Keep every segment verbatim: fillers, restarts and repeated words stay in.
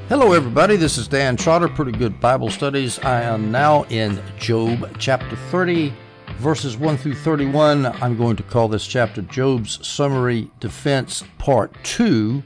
Hello everybody, this is Dan Trotter, Pretty Good Bible Studies. I am now in Job chapter thirty, verses one through thirty-one. I'm going to call this chapter Job's Summary Defense Part two,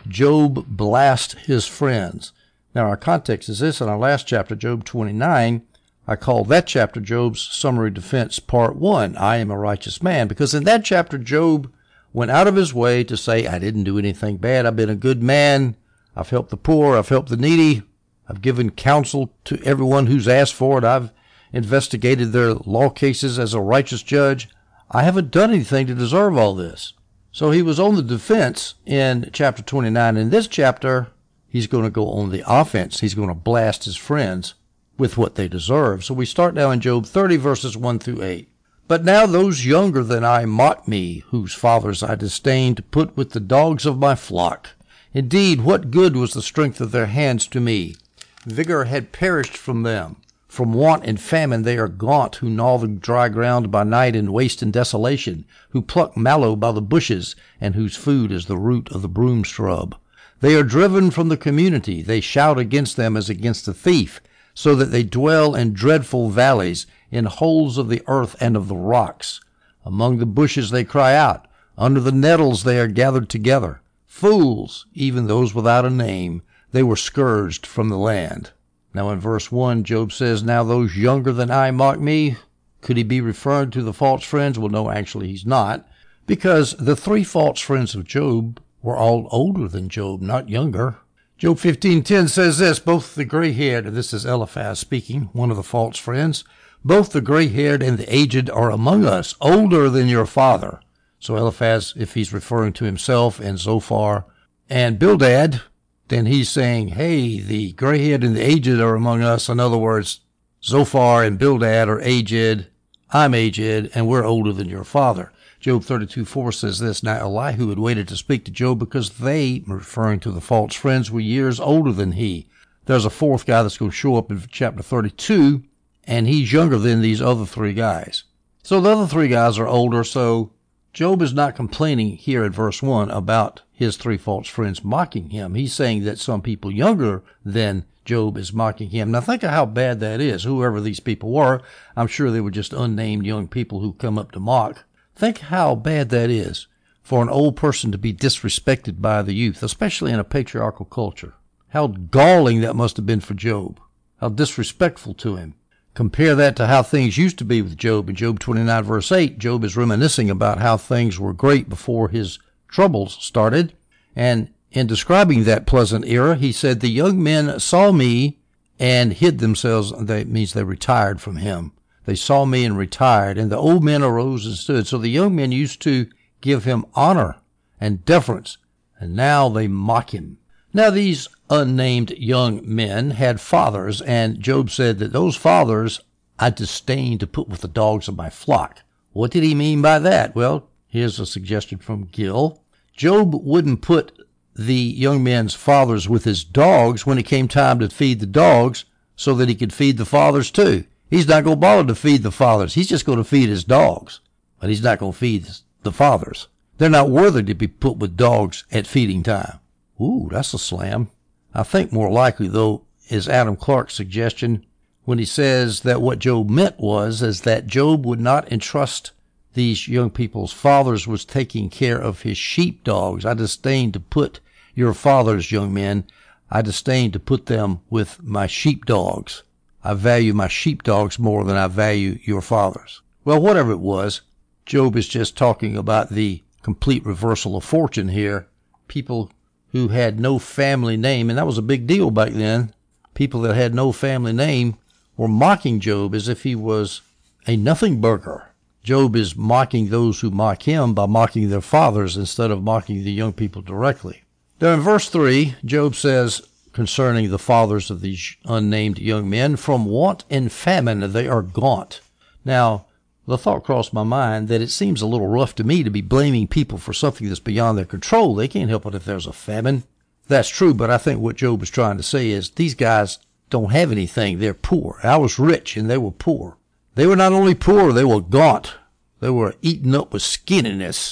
Job Blast His Friends. Now our context is this: in our last chapter, Job twenty-nine, I called that chapter Job's Summary Defense Part one, I am a righteous man, because in that chapter Job went out of his way to say, I didn't do anything bad, I've been a good man, I've helped the poor, I've helped the needy, I've given counsel to everyone who's asked for it, I've investigated their law cases as a righteous judge. I haven't done anything to deserve all this. So he was on the defense in chapter twenty-nine. In this chapter, he's going to go on the offense. He's going to blast his friends with what they deserve. So we start now in Job thirty, verses one through eight. But now those younger than I mock me, whose fathers I disdain to put with the dogs of my flock. Indeed, what good was the strength of their hands to me? Vigor had perished from them. From want and famine they are gaunt, who gnaw the dry ground by night in waste and desolation, who pluck mallow by the bushes, and whose food is the root of the broom shrub. They are driven from the community. They shout against them as against a thief, so that they dwell in dreadful valleys, in holes of the earth and of the rocks. Among the bushes they cry out. Under the nettles they are gathered together. Fools, even those without a name, they were scourged from the land. Now in verse one, Job says, now those younger than I mock me. Could he be referring to the false friends? Well, no, actually he's not, because the three false friends of Job were all older than Job, not younger. Job fifteen ten says this, both the gray-haired, and this is Eliphaz speaking, one of the false friends, both the gray-haired and the aged are among us, older than your father. So Eliphaz, if he's referring to himself, and Zophar and Bildad, then he's saying, hey, the gray-haired and the aged are among us. In other words, Zophar and Bildad are aged, I'm aged, and we're older than your father. Job thirty-two four says this, now Elihu had waited to speak to Job because they, referring to the false friends, were years older than he. There's a fourth guy that's going to show up in chapter thirty-two, and he's younger than these other three guys. So the other three guys are older, so Job is not complaining here in verse one about his three false friends mocking him. He's saying that some people younger than Job is mocking him. Now think of how bad that is. Whoever these people were, I'm sure they were just unnamed young people who come up to mock. Think how bad that is for an old person to be disrespected by the youth, especially in a patriarchal culture. How galling that must have been for Job. How disrespectful to him. Compare that to how things used to be with Job. In Job twenty-nine, verse eight, Job is reminiscing about how things were great before his troubles started. And in describing that pleasant era, he said, the young men saw me and hid themselves. That means they retired from him. They saw me and retired, and the old men arose and stood. So the young men used to give him honor and deference, and now they mock him. Now these unnamed young men had fathers, and Job said that those fathers I disdain to put with the dogs of my flock. What did he mean by that? Well, here's a suggestion from Gill. Job wouldn't put the young men's fathers with his dogs when it came time to feed the dogs so that he could feed the fathers too. He's not going to bother to feed the fathers. He's just going to feed his dogs, but he's not going to feed the fathers. They're not worthy to be put with dogs at feeding time. Ooh, that's a slam. I think more likely, though, is Adam Clarke's suggestion when he says that what Job meant was is that Job would not entrust these young people's fathers was taking care of his sheepdogs. I disdain to put your fathers, young men, I disdain to put them with my sheepdogs. I value my sheepdogs more than I value your fathers. Well, whatever it was, Job is just talking about the complete reversal of fortune here. People who had no family name, and that was a big deal back then. People that had no family name were mocking Job as if he was a nothing burger. Job is mocking those who mock him by mocking their fathers instead of mocking the young people directly. Now in verse three, Job says concerning the fathers of these unnamed young men, from want and famine they are gaunt. Now, the thought crossed my mind that it seems a little rough to me to be blaming people for something that's beyond their control. They can't help it if there's a famine. That's true, but I think what Job is trying to say is these guys don't have anything. They're poor. I was rich and they were poor. They were not only poor, they were gaunt. They were eaten up with skinniness.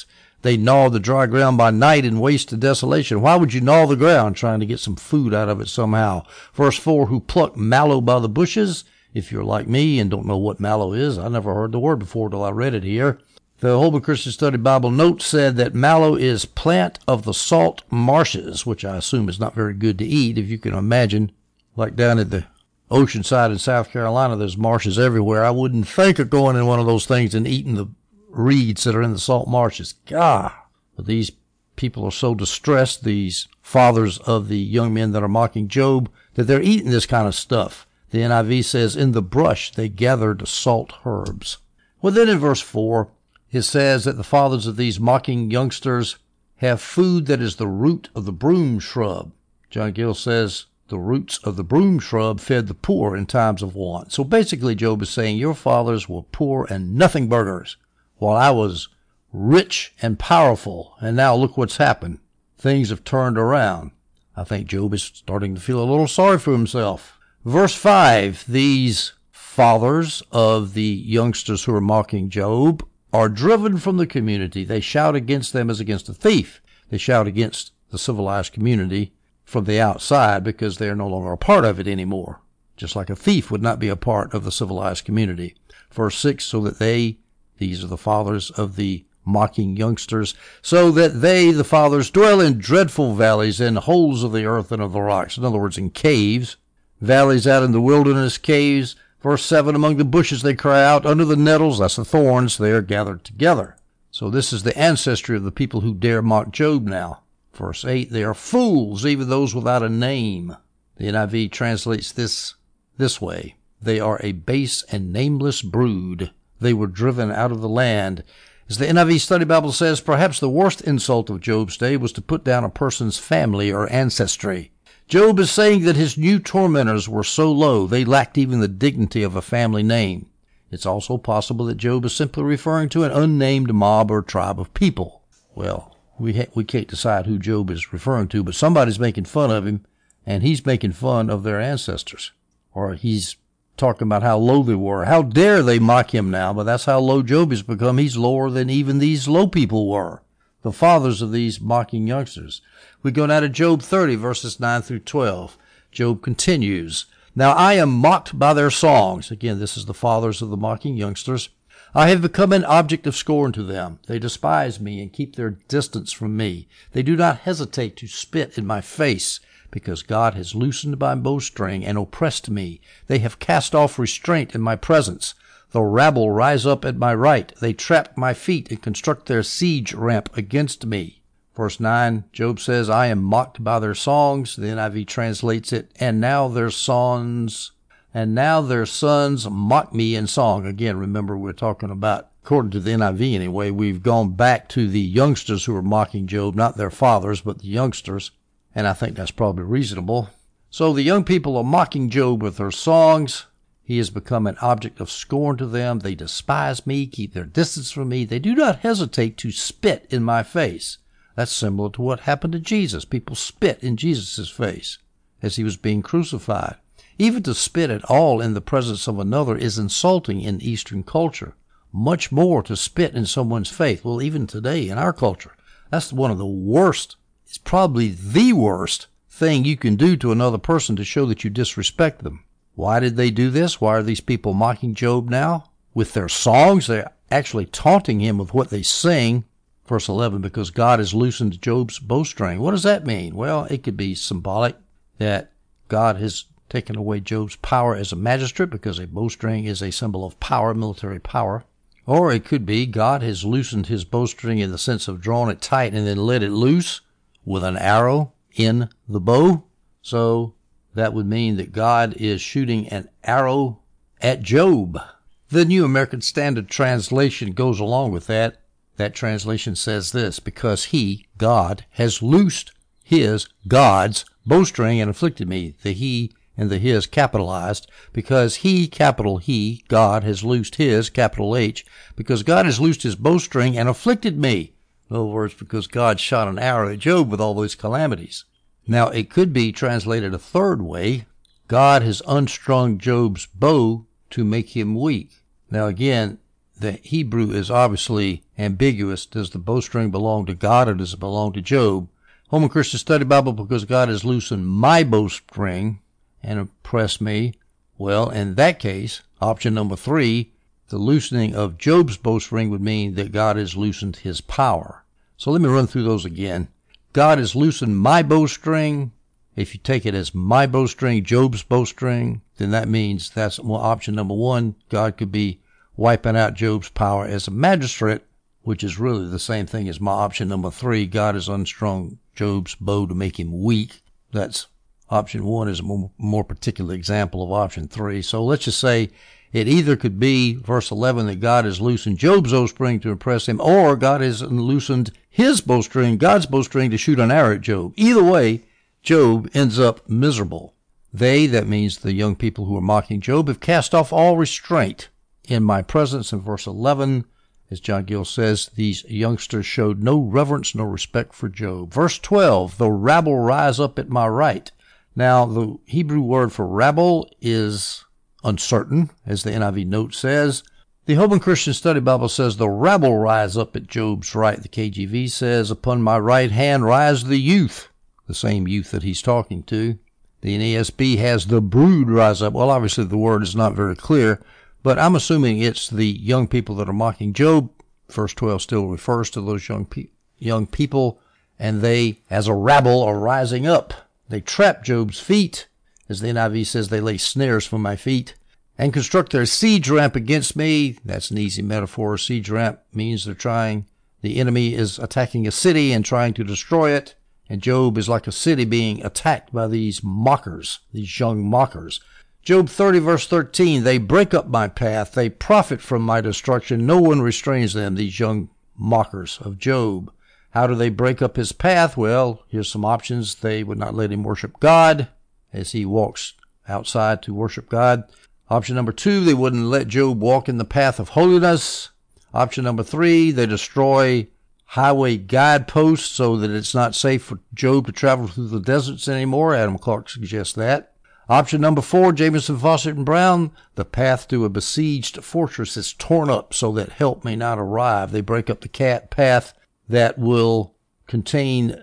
They gnaw the dry ground by night in waste and desolation. Why would you gnaw the ground? Trying to get some food out of it somehow. Verse four, who pluck mallow by the bushes. If you're like me and don't know what mallow is, I never heard the word before till I read it here. The Holman Christian Study Bible note said that mallow is plant of the salt marshes, which I assume is not very good to eat. If you can imagine, like down at the Oceanside in South Carolina, there's marshes everywhere. I wouldn't think of going in one of those things and eating the reeds that are in the salt marshes. God. But these people are so distressed, these fathers of the young men that are mocking Job, that they're eating this kind of stuff. The N I V says, in the brush they gathered salt herbs. Well, then in verse four, it says that the fathers of these mocking youngsters have food that is the root of the broom shrub. John Gill says the roots of the broom shrub fed the poor in times of want. So basically Job is saying your fathers were poor and nothing burgers, while I was rich and powerful, and now look what's happened. Things have turned around. I think Job is starting to feel a little sorry for himself. Verse five, these fathers of the youngsters who are mocking Job are driven from the community. They shout against them as against a thief. They shout against the civilized community from the outside because they are no longer a part of it anymore. Just like a thief would not be a part of the civilized community. Verse six, so that they, these are the fathers of the mocking youngsters, so that they, the fathers, dwell in dreadful valleys, in holes of the earth and of the rocks. In other words, in caves, valleys out in the wilderness, caves. Verse seven, among the bushes they cry out, under the nettles, that's the thorns, they are gathered together. So this is the ancestry of the people who dare mock Job now. Verse eight, they are fools, even those without a name. The N I V translates this this way. They are a base and nameless brood. They were driven out of the land. As the N I V Study Bible says, perhaps the worst insult of Job's day was to put down a person's family or ancestry. Job is saying that his new tormentors were so low they lacked even the dignity of a family name. It's also possible that Job is simply referring to an unnamed mob or tribe of people. Well, we ha- we can't decide who Job is referring to, but somebody's making fun of him, and he's making fun of their ancestors. Or he's talking about how low they were. How dare they mock him now? But that's how low Job has become. He's lower than even these low people were, the fathers of these mocking youngsters. We go now to Job thirty, verses nine through twelve. Job continues, now I am mocked by their songs. Again, this is the fathers of the mocking youngsters. I have become an object of scorn to them. They despise me and keep their distance from me. They do not hesitate to spit in my face, because God has loosened my bowstring and oppressed me. They have cast off restraint in my presence. The rabble rise up at my right. They trap my feet and construct their siege ramp against me. Verse nine, Job says, I am mocked by their songs. The N I V translates it, and now their sons, and now their sons mock me in song. Again, remember we're talking about, according to the N I V anyway, we've gone back to the youngsters who are mocking Job, not their fathers, but the youngsters. And I think that's probably reasonable. So the young people are mocking Job with their songs. He has become an object of scorn to them. They despise me, keep their distance from me. They do not hesitate to spit in my face. That's similar to what happened to Jesus. People spit in Jesus' face as he was being crucified. Even to spit at all in the presence of another is insulting in Eastern culture. Much more to spit in someone's face. Well, even today in our culture, that's one of the worst. It's probably the worst thing you can do to another person to show that you disrespect them. Why did they do this? Why are these people mocking Job now? With their songs, they're actually taunting him with what they sing. Verse eleven, because God has loosened Job's bowstring. What does that mean? Well, it could be symbolic that God has taken away Job's power as a magistrate, because a bowstring is a symbol of power, military power. Or it could be God has loosened his bowstring in the sense of drawn it tight and then let it loose with an arrow in the bow. So that would mean that God is shooting an arrow at Job. The New American Standard Translation goes along with that. That translation says this, because he, God, has loosed his, God's, bowstring and afflicted me. The he and the his capitalized, because he, capital He, God, has loosed his, capital H, because God has loosed his bowstring and afflicted me. In other words, because God shot an arrow at Job with all those calamities. Now, it could be translated a third way. God has unstrung Job's bow to make him weak. Now, again, the Hebrew is obviously ambiguous. Does the bowstring belong to God or does it belong to Job? Holman Christian Study Bible, because God has loosened my bowstring and impressed me. Well, in that case, option number three, the loosening of Job's bowstring would mean that God has loosened his power. So let me run through those again. God has loosened my bowstring. If you take it as my bowstring, Job's bowstring, then that means that's option number one. God could be wiping out Job's power as a magistrate, which is really the same thing as my option number three. God has unstrung Job's bow to make him weak. That's option one is a more, more particular example of option three. So let's just say it either could be, verse eleven, that God has loosened Job's bowstring to impress him, or God has loosened his bowstring, God's bowstring, to shoot an arrow at Job. Either way, Job ends up miserable. They, that means the young people who are mocking Job, have cast off all restraint in my presence. In verse eleven, as John Gill says, these youngsters showed no reverence, no respect for Job. Verse twelve, the rabble rise up at my right. Now, the Hebrew word for rabble is uncertain, as the N I V note says. The Holman Christian Study Bible says, the rabble rise up at Job's right. The K J V says, upon my right hand rise the youth, the same youth that he's talking to. The N A S B has the brood rise up. Well, obviously the word is not very clear, but I'm assuming it's the young people that are mocking Job. Verse twelve still refers to those young, pe- young people, and they, as a rabble, are rising up. They trap Job's feet. As the N I V says, they lay snares for my feet and construct their siege ramp against me. That's an easy metaphor. A siege ramp means they're trying, the enemy is attacking a city and trying to destroy it. And Job is like a city being attacked by these mockers, these young mockers. Job thirty, verse thirteen, they break up my path. They profit from my destruction. No one restrains them, these young mockers of Job. How do they break up his path? Well, here's some options. They would not let him worship God as he walks outside to worship God. Option number two, they wouldn't let Job walk in the path of holiness. Option number three, they destroy highway guideposts so that it's not safe for Job to travel through the deserts anymore. Adam Clark suggests that. Option number four, Jameson, Fawcett, and Brown, the path to a besieged fortress is torn up so that help may not arrive. They break up the cat path that will contain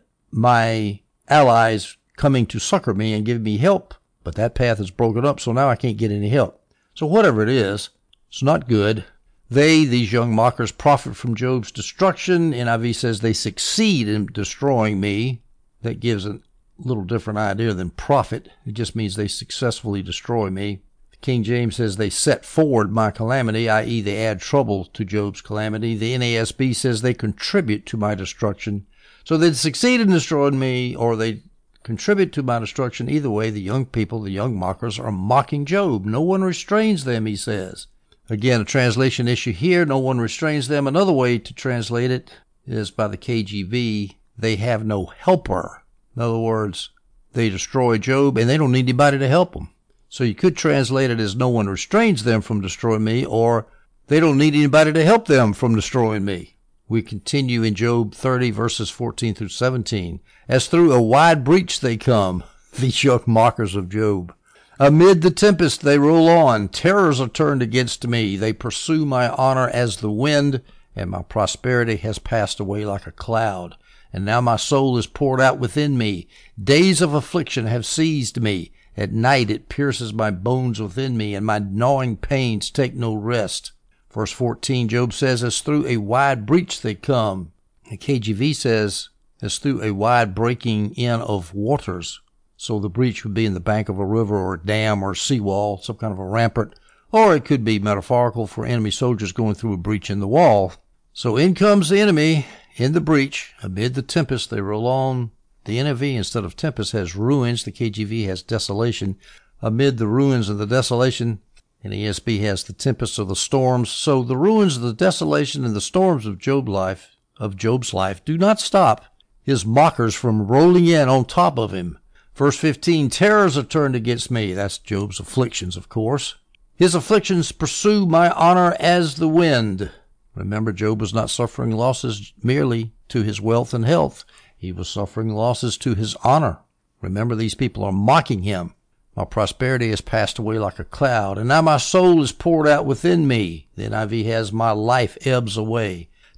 my allies coming to succor me and give me help, but that path is broken up, so now I can't get any help. So whatever it is, it's not good. They, these young mockers, profit from Job's destruction. N I V says they succeed in destroying me. That gives a little different idea than profit. It just means they successfully destroy me. King James says they set forward my calamity, that is they add trouble to Job's calamity. The N A S B says they contribute to my destruction. So they succeed in destroying me, or they contribute to my destruction. Either way, the young people, the young mockers, are mocking Job. No one restrains them, he says. Again, a translation issue here. No one restrains them. Another way to translate it is by the K J V. They have no helper. In other words, they destroy Job and they don't need anybody to help them. So you could translate it as no one restrains them from destroying me, or they don't need anybody to help them from destroying me. We continue in Job thirty, verses fourteen through seventeen. As through a wide breach they come, these young mockers of Job. Amid the tempest they roll on. Terrors are turned against me. They pursue my honor as the wind, and my prosperity has passed away like a cloud. And now my soul is poured out within me. Days of affliction have seized me. At night it pierces my bones within me, and my gnawing pains take no rest. Verse fourteen, Job says, as through a wide breach they come. The K J V says, as through a wide breaking in of waters. So the breach would be in the bank of a river or a dam or a seawall, some kind of a rampart. Or it could be metaphorical for enemy soldiers going through a breach in the wall. So in comes the enemy in the breach. Amid the tempest they roll on. The N I V, instead of tempest, has ruins. The K J V has desolation. Amid the ruins of the desolation, and the E S B has the tempest of the storms. So the ruins of the desolation and the storms of Job's life, of Job's life, do not stop his mockers from rolling in on top of him. Verse fifteen, terrors are turned against me. That's Job's afflictions, of course. His afflictions pursue my honor as the wind. Remember, Job was not suffering losses merely to his wealth and health. He was suffering losses to his honor. Remember, these people are mocking him. My prosperity has passed away like a cloud, and now my soul is poured out within me. The N I V has my life ebbs away.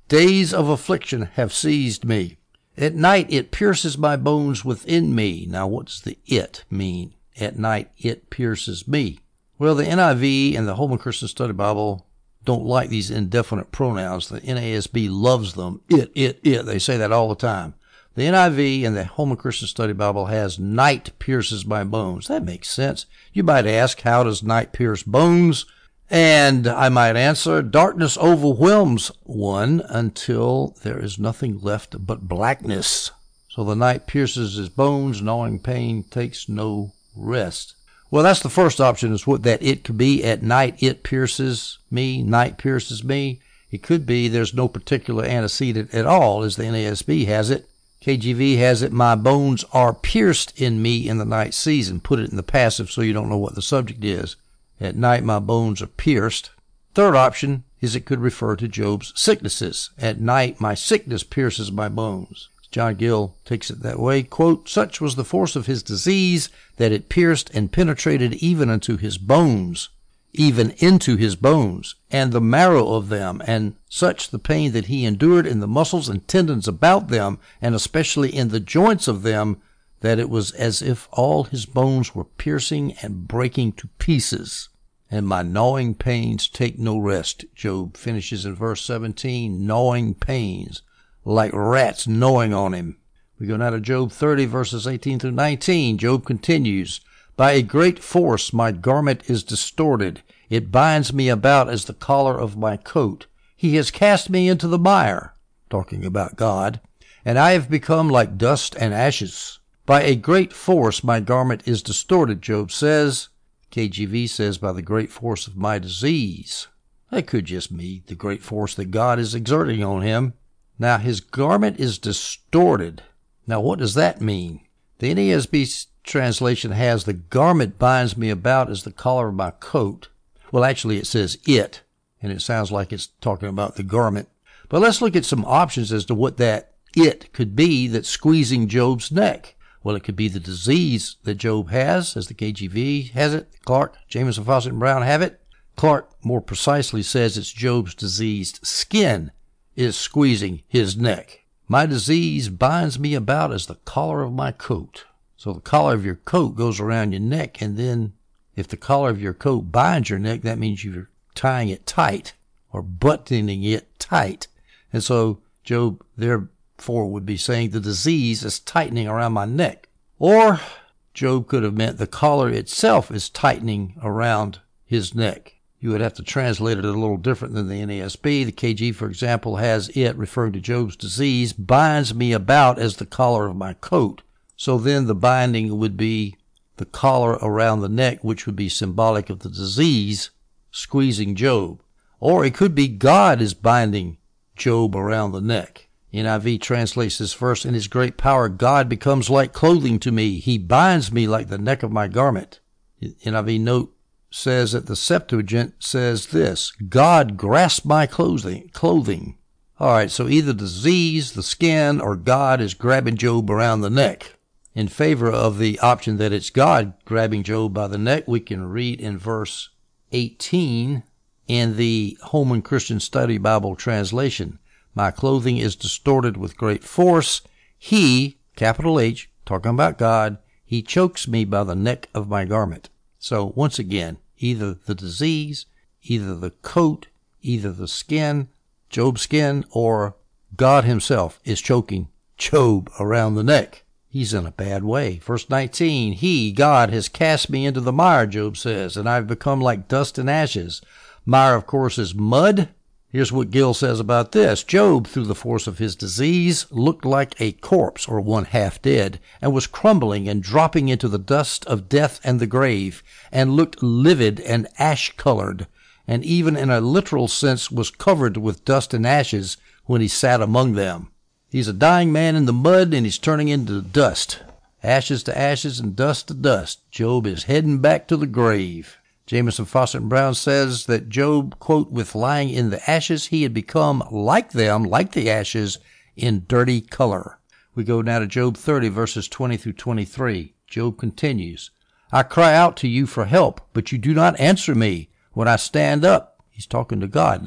Days of affliction have seized me. At night it pierces my bones within me. Now what does the it mean? At night it pierces me. Well, the N I V and the Holman Christian Study Bible don't like these indefinite pronouns. The N A S B loves them. It, it, it. They say that all the time. The N I V and the Holman Christian Study Bible has night pierces my bones. That makes sense. You might ask, how does night pierce bones? And I might answer, darkness overwhelms one until there is nothing left but blackness. So the night pierces his bones, gnawing pain takes no rest. Well, that's the first option, is what that it could be. At night it pierces me, night pierces me. It could be there's no particular antecedent at all, as the N A S B has it. K J V has it, my bones are pierced in me in the night season. Put it in the passive so you don't know what the subject is. At night my bones are pierced. Third option is it could refer to Job's sicknesses. At night my sickness pierces my bones. John Gill takes it that way. Quote, such was the force of his disease that it pierced and penetrated even unto his bones, even into his bones, and the marrow of them, and such the pain that he endured in the muscles and tendons about them, and especially in the joints of them, that it was as if all his bones were piercing and breaking to pieces. And my gnawing pains take no rest. Job finishes in verse seventeen, gnawing pains, like rats gnawing on him. We go now to Job thirty, verses eighteen through nineteen. Job continues, by a great force my garment is distorted. It binds me about as the collar of my coat. He has cast me into the mire, talking about God, and I have become like dust and ashes. By a great force my garment is distorted, Job says. K J V says, by the great force of my disease. That could just be the great force that God is exerting on him. Now, his garment is distorted. Now, what does that mean? The N A S B translation has, the garment binds me about as the collar of my coat. Well, actually, it says it, and it sounds like it's talking about the garment. But let's look at some options as to what that it could be that's squeezing Job's neck. Well, it could be the disease that Job has, as the K J V has it. Clark, Jamieson, Fawcett, and Brown have it. Clark more precisely says it's Job's diseased skin is squeezing his neck. My disease binds me about as the collar of my coat. So the collar of your coat goes around your neck, and then if the collar of your coat binds your neck, that means you're tying it tight or buttoning it tight. And so Job therefore would be saying the disease is tightening around my neck. Or Job could have meant the collar itself is tightening around his neck. You would have to translate it a little different than the N A S B. The K J V, for example, has it, referring to Job's disease, binds me about as the collar of my coat. So then the binding would be the collar around the neck, which would be symbolic of the disease squeezing Job. Or it could be God is binding Job around the neck. N I V translates this verse, in his great power God becomes like clothing to me. He binds me like the neck of my garment. N I V note says that the Septuagint says this, God grasps my clothing. clothing. All right, so either disease, the skin, or God is grabbing Job around the neck. In favor of the option that it's God grabbing Job by the neck, we can read in verse eighteen in the Holman Christian Study Bible translation. My clothing is distorted with great force. He, capital H, talking about God, he chokes me by the neck of my garment. So once again, either the disease, either the coat, either the skin, Job's skin, or God himself is choking Job around the neck. He's in a bad way. Verse nineteen, he, God, has cast me into the mire, Job says, and I've become like dust and ashes. Mire, of course, is mud. Here's what Gill says about this. Job, through the force of his disease, looked like a corpse, or one half dead, and was crumbling and dropping into the dust of death and the grave, and looked livid and ash-colored, and even in a literal sense was covered with dust and ashes when he sat among them. He's a dying man in the mud, and he's turning into dust. Ashes to ashes and dust to dust. Job is heading back to the grave. Jamieson, Fawcett, and Brown says that Job, quote, with lying in the ashes, he had become like them, like the ashes, in dirty color. We go now to Job thirty, verses twenty through twenty-three. Job continues, I cry out to you for help, but you do not answer me. When I stand up, he's talking to God now,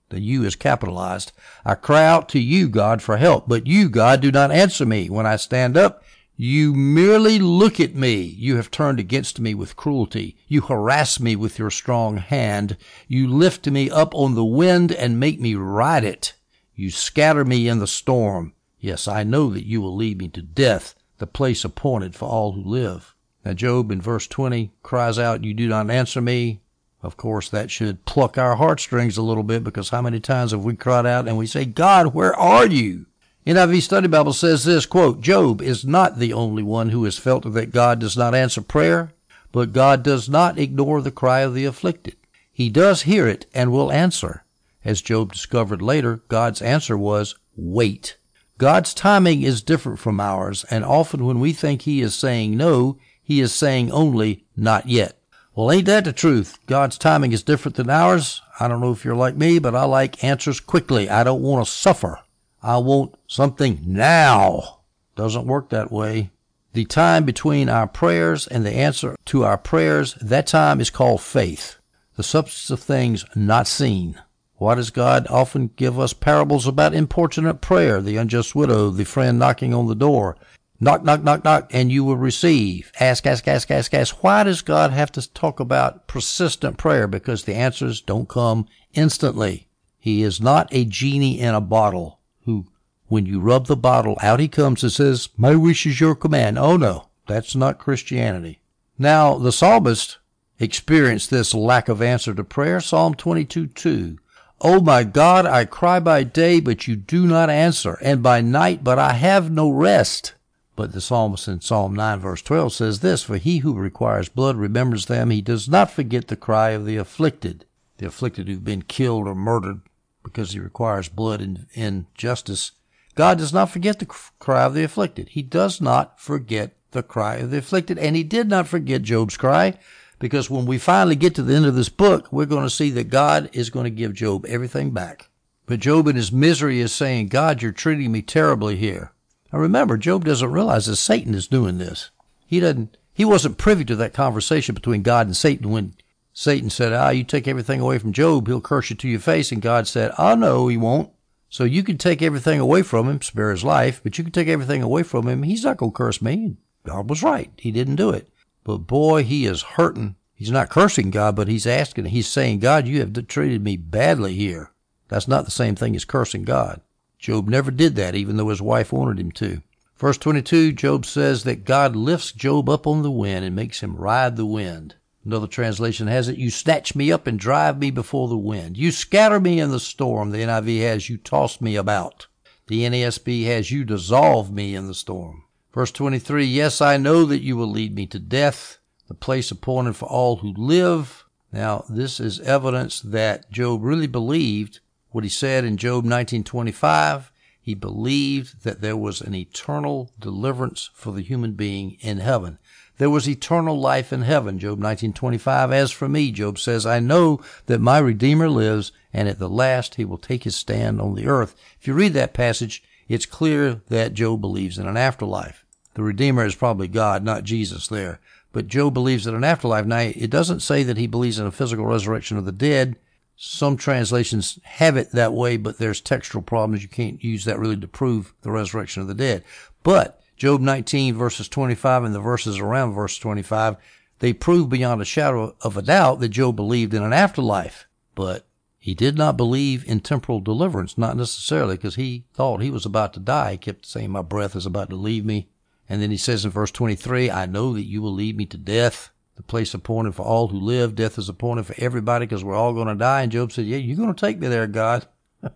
The U is capitalized. I cry out to you, God, for help, but you, God, do not answer me. When I stand up, you merely look at me. You have turned against me with cruelty. You harass me with your strong hand. You lift me up on the wind and make me ride it. You scatter me in the storm. Yes, I know that you will lead me to death, the place appointed for all who live. Now, Job in verse twenty cries out, you do not answer me. Of course, that should pluck our heartstrings a little bit, because how many times have we cried out and we say, God, where are you? N I V Study Bible says this, quote, Job is not the only one who has felt that God does not answer prayer, but God does not ignore the cry of the afflicted. He does hear it and will answer. As Job discovered later, God's answer was, wait. God's timing is different from ours, and often when we think he is saying no, he is saying only, not yet. Well, ain't that the truth? God's timing is different than ours. I don't know if you're like me, but I like answers quickly. I don't want to suffer. I want something now. Doesn't work that way. The time between our prayers and the answer to our prayers, that time is called faith, the substance of things not seen. Why does God often give us parables about importunate prayer, the unjust widow, the friend knocking on the door? Knock, knock, knock, knock, and you will receive. Ask, ask, ask, ask, ask. Why does God have to talk about persistent prayer? Because the answers don't come instantly. He is not a genie in a bottle who, when you rub the bottle, out he comes and says, my wish is your command. Oh, no, that's not Christianity. Now, the psalmist experienced this lack of answer to prayer. Psalm twenty-two two. Oh, my God, I cry by day, but you do not answer, and by night, but I have no rest. But the psalmist in Psalm nine verse twelve says this, for he who requires blood remembers them. He does not forget the cry of the afflicted, the afflicted who've been killed or murdered because he requires blood in, in justice. God does not forget the cry of the afflicted. He does not forget the cry of the afflicted. And he did not forget Job's cry, because when we finally get to the end of this book, we're going to see that God is going to give Job everything back. But Job in his misery is saying, God, you're treating me terribly here. Now remember, Job doesn't realize that Satan is doing this. He doesn't, he wasn't privy to that conversation between God and Satan when Satan said, ah, you take everything away from Job, he'll curse you to your face. And God said, oh, no, he won't. So you can take everything away from him, spare his life, but you can take everything away from him. He's not going to curse me. God was right. He didn't do it. But boy, he is hurting. He's not cursing God, but he's asking, he's saying, God, you have treated me badly here. That's not the same thing as cursing God. Job never did that, even though his wife wanted him to. Verse twenty-two, Job says that God lifts Job up on the wind and makes him ride the wind. Another translation has it, you snatch me up and drive me before the wind. You scatter me in the storm. The N I V has, you toss me about. The N A S B has, you dissolve me in the storm. Verse twenty-three, yes, I know that you will lead me to death, the place appointed for all who live. Now, this is evidence that Job really believed what he said in Job nineteen twenty-five. He believed that there was an eternal deliverance for the human being in heaven. There was eternal life in heaven. Job nineteen twenty-five, as for me, Job says, I know that my Redeemer lives, and at the last he will take his stand on the earth. If you read that passage, it's clear that Job believes in an afterlife. The Redeemer is probably God, not Jesus there. But Job believes in an afterlife. Now, it doesn't say that he believes in a physical resurrection of the dead. Some translations have it that way, but there's textual problems. You can't use that really to prove the resurrection of the dead. But Job nineteen verses twenty-five and the verses around verse twenty-five, they prove beyond a shadow of a doubt that Job believed in an afterlife. But he did not believe in temporal deliverance, not necessarily, because he thought he was about to die. He kept saying, my breath is about to leave me. And then he says in verse twenty-three, I know that you will lead me to death, the place appointed for all who live. Death is appointed for everybody because we're all going to die. And Job said, yeah, you're going to take me there, God.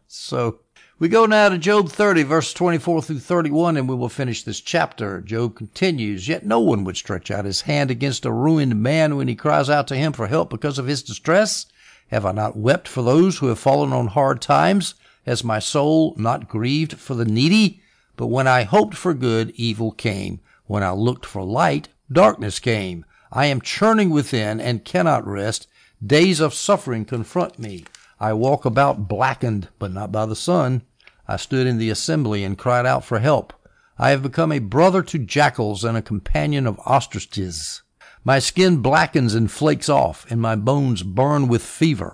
So we go now to Job thirty, verse twenty-four through thirty-one, and we will finish this chapter. Job continues, yet no one would stretch out his hand against a ruined man when he cries out to him for help because of his distress. Have I not wept for those who have fallen on hard times? Has my soul not grieved for the needy? But when I hoped for good, evil came. When I looked for light, darkness came. I am churning within and cannot rest. Days of suffering confront me. I walk about blackened, but not by the sun. I stood in the assembly and cried out for help. I have become a brother to jackals and a companion of ostriches. My skin blackens and flakes off, and my bones burn with fever.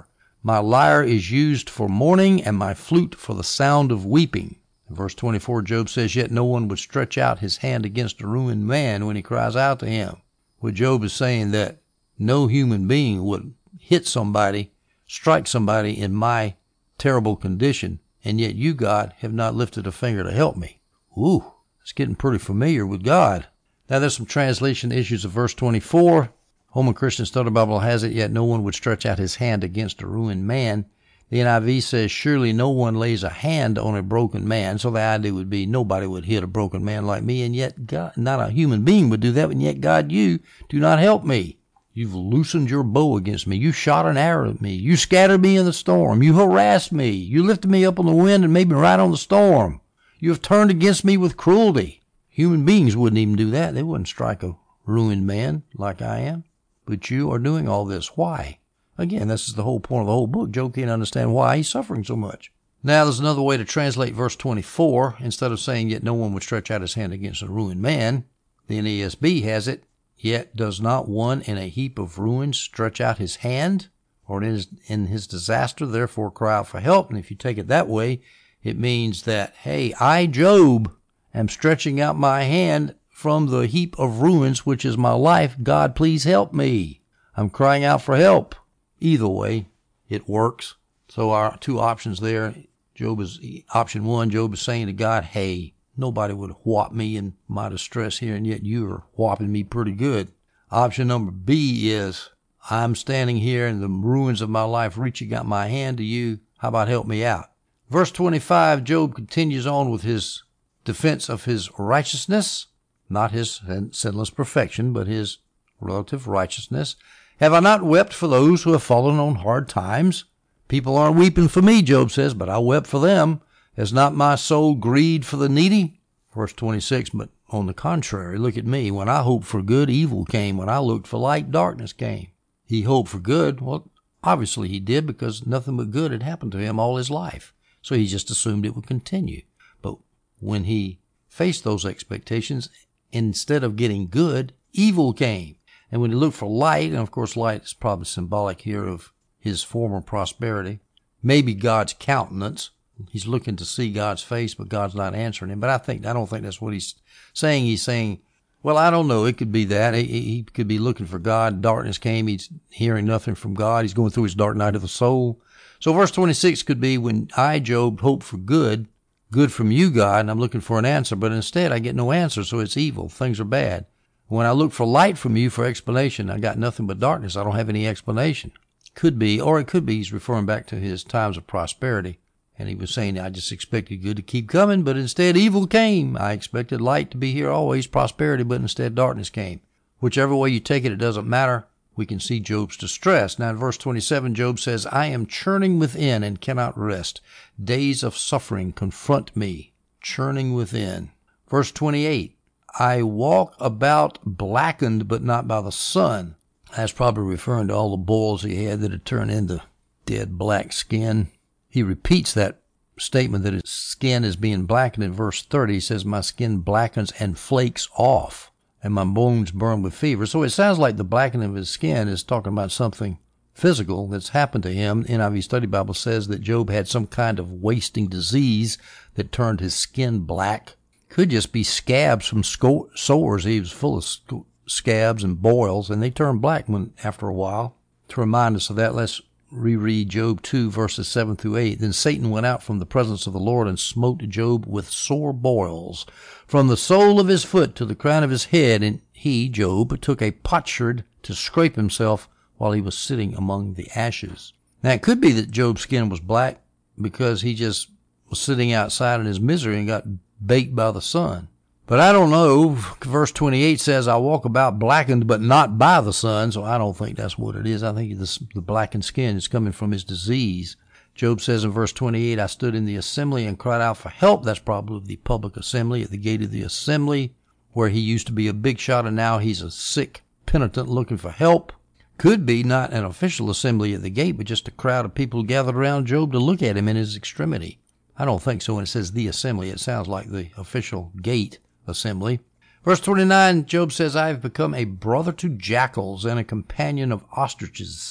My lyre is used for mourning, and my flute for the sound of weeping. In verse twenty-four, Job says, yet no one would stretch out his hand against a ruined man when he cries out to him. Well, Job is saying that no human being would hit somebody, strike somebody in my terrible condition, and yet you, God, have not lifted a finger to help me. Ooh, it's getting pretty familiar with God. Now, there's some translation issues of verse twenty-four. Holman Christian Study Bible has it, yet no one would stretch out his hand against a ruined man. The N I V says, surely no one lays a hand on a broken man. So the idea would be nobody would hit a broken man like me, and yet God, not a human being would do that, and yet God, you do not help me. You've loosened your bow against me. You shot an arrow at me. You scattered me in the storm. You harassed me. You lifted me up on the wind and made me ride on the storm. You have turned against me with cruelty. Human beings wouldn't even do that. They wouldn't strike a ruined man like I am. But you are doing all this. Why? Again, this is the whole point of the whole book. Job can't understand why he's suffering so much. Now, there's another way to translate verse twenty-four. Instead of saying, yet no one would stretch out his hand against a ruined man, the N A S B has it, yet does not one in a heap of ruins stretch out his hand, or in his, in his disaster, therefore cry out for help. And if you take it that way, it means that, hey, I, Job, am stretching out my hand from the heap of ruins, which is my life. God, please help me. I'm crying out for help. Either way, it works. So our two options there, Job is, option one, Job is saying to God, hey, nobody would whop me in my distress here, and yet you are whopping me pretty good. Option number B is, I'm standing here in the ruins of my life, reaching out my hand to you. How about help me out? Verse twenty-five, Job continues on with his defense of his righteousness. Not his sinless perfection, but his relative righteousness. Have I not wept for those who have fallen on hard times? People aren't weeping for me, Job says, but I wept for them. Has not my soul grieved for the needy? Verse twenty-six, but on the contrary, look at me. When I hoped for good, evil came. When I looked for light, darkness came. He hoped for good. Well, obviously he did, because nothing but good had happened to him all his life. So he just assumed it would continue. But when he faced those expectations, instead of getting good, evil came. And when he looked for light, and of course light is probably symbolic here of his former prosperity, maybe God's countenance. He's looking to see God's face, but God's not answering him. But I think I don't think that's what he's saying. He's saying, well, I don't know. It could be that. He, he could be looking for God. Darkness came. He's hearing nothing from God. He's going through his dark night of the soul. So verse twenty-six could be, when I, Job, hope for good, good from you, God, and I'm looking for an answer, but instead I get no answer, so it's evil. Things are bad. When I look for light from you for explanation, I got nothing but darkness. I don't have any explanation. Could be, or it could be he's referring back to his times of prosperity. And he was saying, I just expected good to keep coming, but instead evil came. I expected light to be here always, prosperity, but instead darkness came. Whichever way you take it, it doesn't matter. We can see Job's distress. Now in verse twenty-seven, Job says, I am churning within and cannot rest. Days of suffering confront me, churning within. Verse twenty-eight, I walk about blackened, but not by the sun. That's probably referring to all the boils he had that had turned into dead black skin. He repeats that statement that his skin is being blackened in verse thirty. He says, my skin blackens and flakes off, and my bones burn with fever. So it sounds like the blackening of his skin is talking about something physical that's happened to him. N I V Study Bible says that Job had some kind of wasting disease that turned his skin black. Could just be scabs from sco- sores. He was full of sc- scabs and boils, and they turn black when, after a while. To remind us of that, let's reread Job two, verses seven through eight. Then Satan went out from the presence of the Lord and smote Job with sore boils, from the sole of his foot to the crown of his head. And he, Job, took a potsherd to scrape himself while he was sitting among the ashes. Now, it could be that Job's skin was black because he just was sitting outside in his misery and got baked by the sun. But I don't know. Verse twenty-eight says, I walk about blackened, but not by the sun. So I don't think that's what it is. I think this, the blackened skin is coming from his disease. Job says in verse twenty-eight, I stood in the assembly and cried out for help. That's probably the public assembly, at the gate of the assembly, where he used to be a big shot, and now he's a sick penitent looking for help. Could be not an official assembly at the gate, but just a crowd of people gathered around Job to look at him in his extremity. I don't think so. When it says the assembly, it sounds like the official gate assembly. Verse twenty-nine, Job says, I have become a brother to jackals and a companion of ostriches.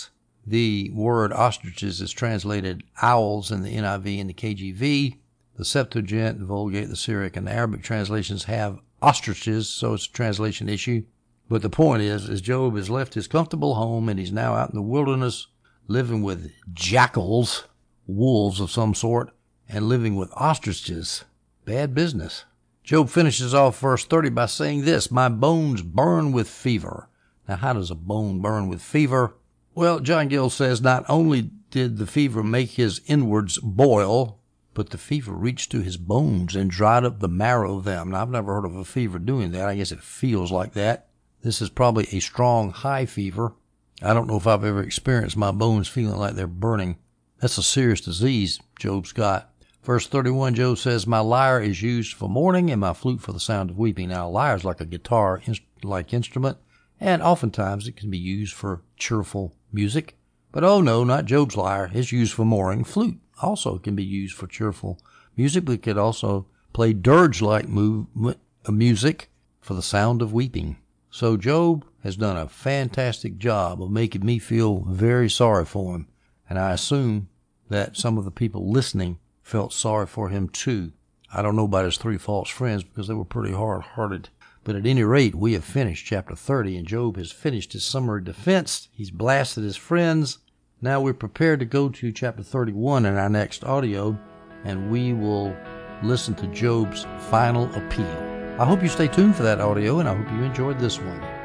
The word ostriches is translated owls in the N I V and the K J V. The Septuagint, the Vulgate, the Syriac, and the Arabic translations have ostriches, so it's a translation issue. But the point is, is Job has left his comfortable home and he's now out in the wilderness living with jackals, wolves of some sort, and living with ostriches. Bad business. Job finishes off verse thirty by saying this, my bones burn with fever. Now, how does a bone burn with fever? Well, John Gill says not only did the fever make his inwards boil, but the fever reached to his bones and dried up the marrow of them. Now, I've never heard of a fever doing that. I guess it feels like that. This is probably a strong, high fever. I don't know if I've ever experienced my bones feeling like they're burning. That's a serious disease Job's got. Verse thirty-one, Job says, my lyre is used for mourning and my flute for the sound of weeping. Now, a lyre is like a guitar-like instrument, and oftentimes it can be used for cheerful music. But oh no, not Job's lyre. It's used for mourning. Flute also can be used for cheerful music, but it could also play dirge-like move, music for the sound of weeping. So Job has done a fantastic job of making me feel very sorry for him, and I assume that some of the people listening felt sorry for him too. I don't know about his three false friends because they were pretty hard-hearted. But at any rate, we have finished chapter thirty, and Job has finished his summary defense. He's blasted his friends. Now we're prepared to go to chapter thirty-one in our next audio, and we will listen to Job's final appeal. I hope you stay tuned for that audio, and I hope you enjoyed this one.